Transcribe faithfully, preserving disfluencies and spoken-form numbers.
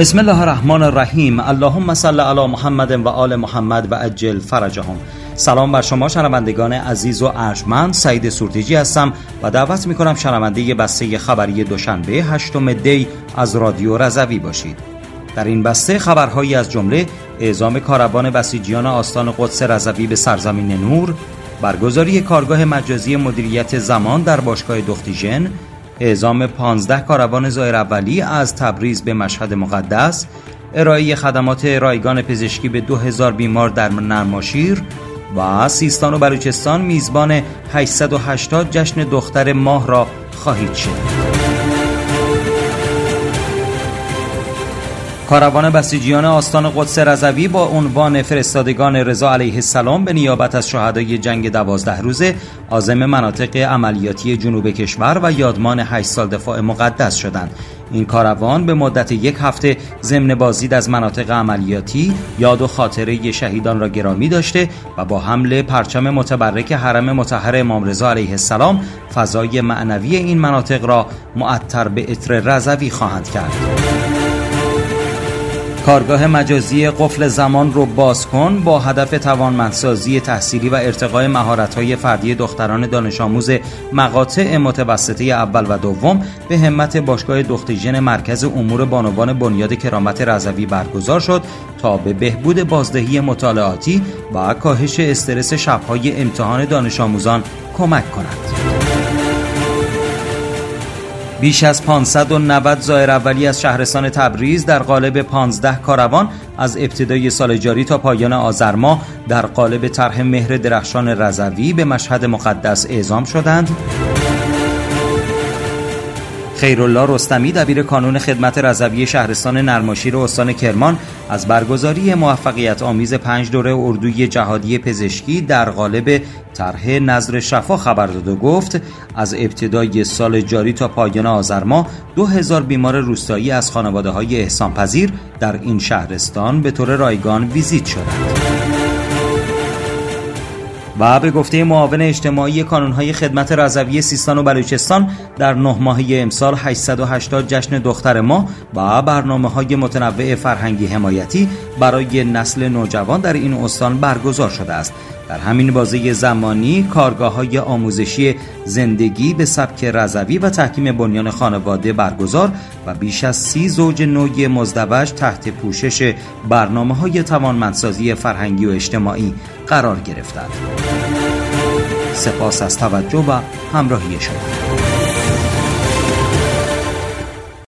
بسم الله الرحمن الرحیم. اللهم صل علی محمد و آل محمد و عجل فرجهم. سلام بر شما شنوندگان عزیز و ارجمند. سعید سورتیجی هستم و دعوت میکنم شنونده بسته خبری دوشنبه هشتم دی از رادیو رضوی باشید. در این بسته خبرهایی از جمله اعزام کاروان بسیجیان آستان قدس رضوی به سرزمین نور، برگزاری کارگاه مجازی مدیریت زمان در باشگاه دختیژن، اعزام پانزده کاروان زائر اولی از تبریز به مشهد مقدس، ارائه خدمات رایگان پزشکی به دو هزار بیمار در نرماشیر و سیستان و بلوچستان میزبان هشتصد و هشتاد جشن دختر ماه را خواهید شد. کاروان بسیجیان آستان قدس رضوی با عنوان فرستادگان رضا علیه السلام به نیابت از شهدای جنگ دوازده روزه عازم مناطق عملیاتی جنوب کشور و یادمان هشت سال دفاع مقدس شدند. این کاروان به مدت یک هفته ضمن بازدید از مناطق عملیاتی یاد و خاطره شهیدان را گرامی داشته و با حمل پرچم متبرک حرم مطهر امام رضا علیه السلام فضای معنوی این مناطق را معطر به عطر رضوی خواهند کرد. کارگاه مجازی قفل زمان رو باز کن با هدف توانمندسازی تحصیلی و ارتقای مهارت‌های فردی دختران دانش آموز مقاطع متوسطه اول و دوم به همت باشگاه دختیژن مرکز امور بانوان بنیاد کرامت رضوی برگزار شد تا به بهبود بازدهی مطالعاتی و کاهش استرس شب‌های امتحان دانش آموزان کمک کند. بیش از پانصد و نود زائر اولی از شهرستان تبریز در قالب پانزده کاروان از ابتدای سال جاری تا پایان آذر ماه در قالب طرح مهر درخشان رضوی به مشهد مقدس اعزام شدند. خیرالله رستمی دبیر کانون خدمت رضوی شهرستان نرماشیر استان کرمان از برگزاری موفقیت آمیز پنج دوره اردوی جهادی پزشکی در قالب طرح نذر شفا خبر داد و گفت از ابتدای سال جاری تا پایان آذر ماه دو هزار بیمار روستایی از خانواده‌های احسان پذیر در این شهرستان به طور رایگان ویزیت شدند. و به گفته معاون اجتماعی کانون‌های خدمت رضوی سیستان و بلوچستان در نه ماهه امسال هشتصد و هشتاد جشن دختر ماه و برنامه‌های متنوع فرهنگی حمایتی برای نسل نوجوان در این استان برگزار شده است. در همین بازه زمانی کارگاه‌های آموزشی زندگی به سبک رضوی و تحکیم بنیان خانواده برگزار و بیش از سی زوج نوی مزدوج تحت پوشش برنامه‌های توانمندسازی فرهنگی و اجتماعی قرار گرفتند. سپاس از توجه و همراهی شما.